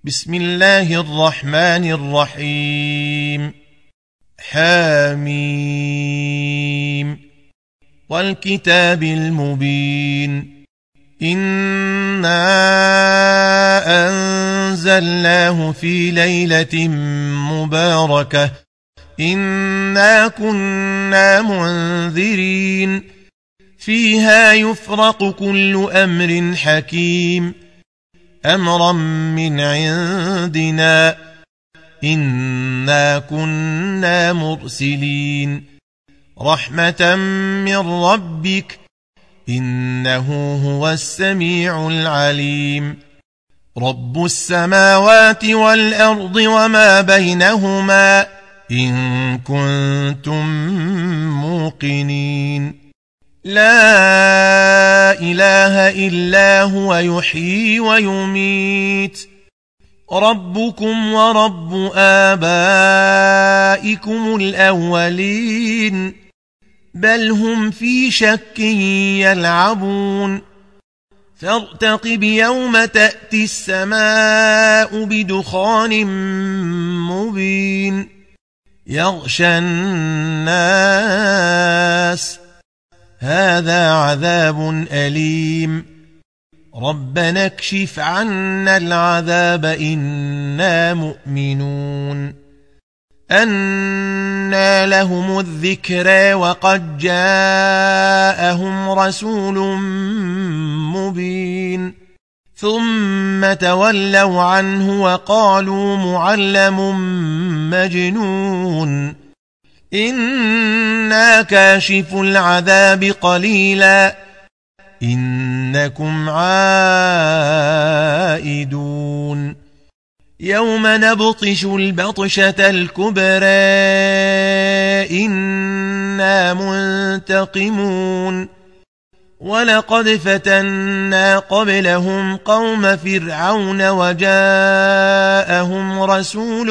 بسم الله الرحمن الرحيم حميم والكتاب المبين إنا أنزلناه في ليلة مباركة إنا كنا منذرين فيها يفرق كل أمر حكيم أمرا من عندنا إنا كنا مرسلين رحمة من ربك إنه هو السميع العليم رب السماوات والأرض وما بينهما إن كنتم موقنين لا إله إلا هو يحيي ويميت ربكم ورب آبائكم الأولين بل هم في شك يلعبون فارتقب يوم تأتي السماء بدخان مبين يغشى الناس هذا عذاب أليم ربنا اكشف عنا العذاب إنا مؤمنون أنى لهم الذكرى وقد جاءهم رسول مبين ثم تولوا عنه وقالوا معلم مجنون إنا كاشف العذاب قليلا إنكم عائدون يوم نبطش البطشة الكبرى إنا منتقمون ولقد فتنا قبلهم قوم فرعون وجاءهم رسول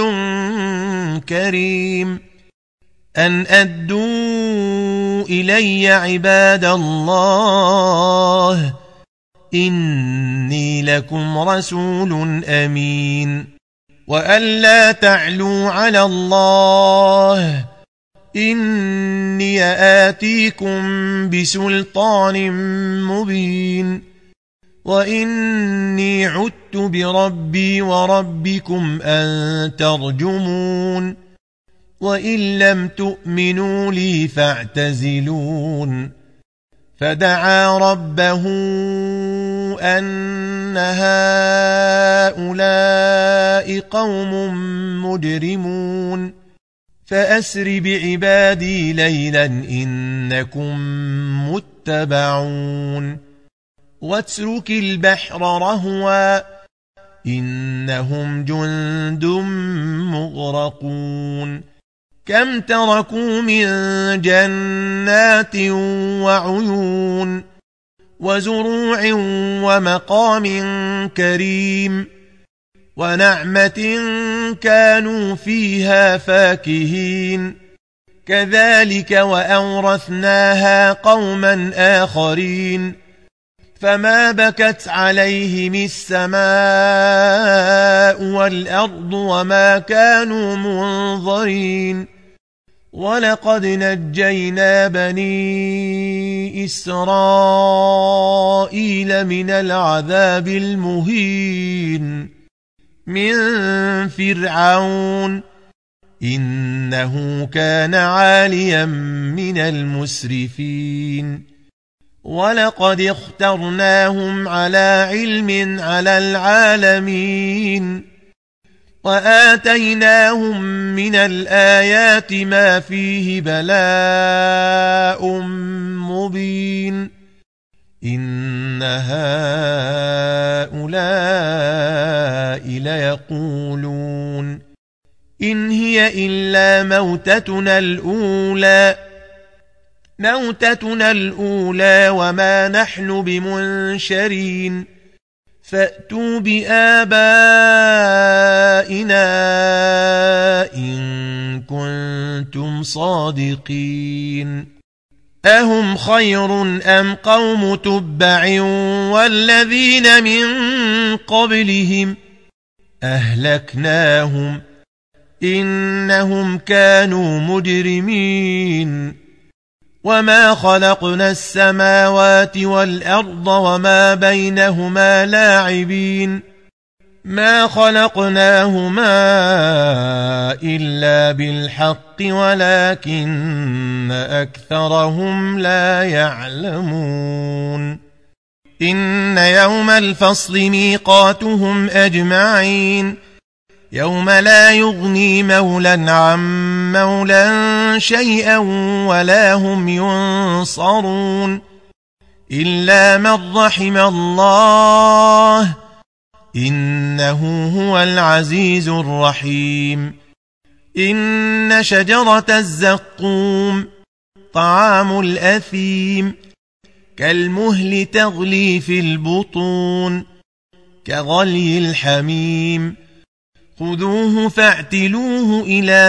كريم أن أدوا إلي عباد الله إني لكم رسول أمين وأن لا تعلوا على الله إني آتيكم بسلطان مبين وإني عدت بربي وربكم أن ترجمون وإن لم تؤمنوا لي فاعتزلون فدعا ربه أن هؤلاء قوم مجرمون فأسر بعبادي ليلا إنكم متبعون واترك البحر رهوا إنهم جند مغرقون كم تركوا من جنات وعيون وزروع ومقام كريم ونعمة كانوا فيها فاكهين كذلك وأورثناها قوما آخرين فما بكت عليهم السماء والأرض وما كانوا منظرين ولقد نجينا بني إسرائيل من العذاب المهين من فرعون إنه كان عاليا من المسرفين ولقد اخترناهم على علم على العالمين وآتيناهم من الآيات ما فيه بلاء مبين إن هؤلاء ليقولون إن هي إلا موتتنا الأولى وما نحن بمنشرين فأتوا بآبائنا إن كنتم صادقين أهم خير أم قوم تبع والذين من قبلهم أهلكناهم إنهم كانوا مجرمين وما خلقنا السماوات والأرض وما بينهما لاعبين ما خلقناهما إلا بالحق ولكن أكثرهم لا يعلمون إن يوم الفصل ميقاتهم أجمعين يوم لا يغني مولا عن مولا شيئا ولا هم ينصرون إلا من رحم الله إنه هو العزيز الرحيم إن شجرة الزقوم طعام الأثيم كالمهل تغلي في البطون كغلي الحميم خذوه فاعتلوه إلى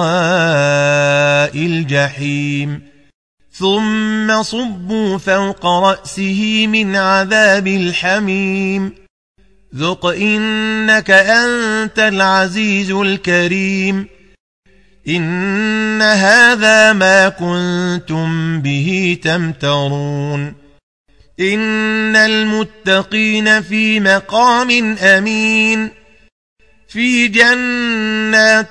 سواء الجحيم ثم صبوا فوق رأسه من عذاب الحميم ذق إنك أنت العزيز الكريم إن هذا ما كنتم به تمترون إن المتقين في مقام أمين في جنات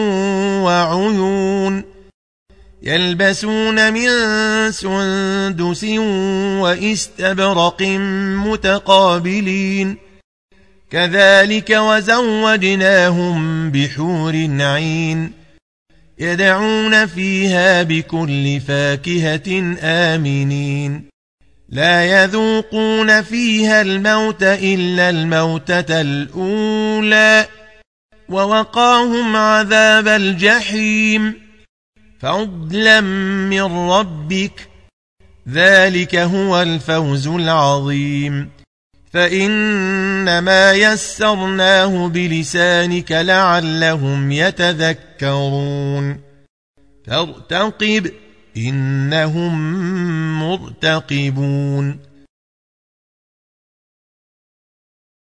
وعيون يلبسون من سندس وإستبرق متقابلين كذلك وزوجناهم بحور عين يدعون فيها بكل فاكهة آمنين لا يذوقون فيها الموت إلا الموتة الأولى ووقاهم عذاب الجحيم فضلا من ربك ذلك هو الفوز العظيم فإنما يسرناه بلسانك لعلهم يتذكرون فارتقب إنهم مرتقبون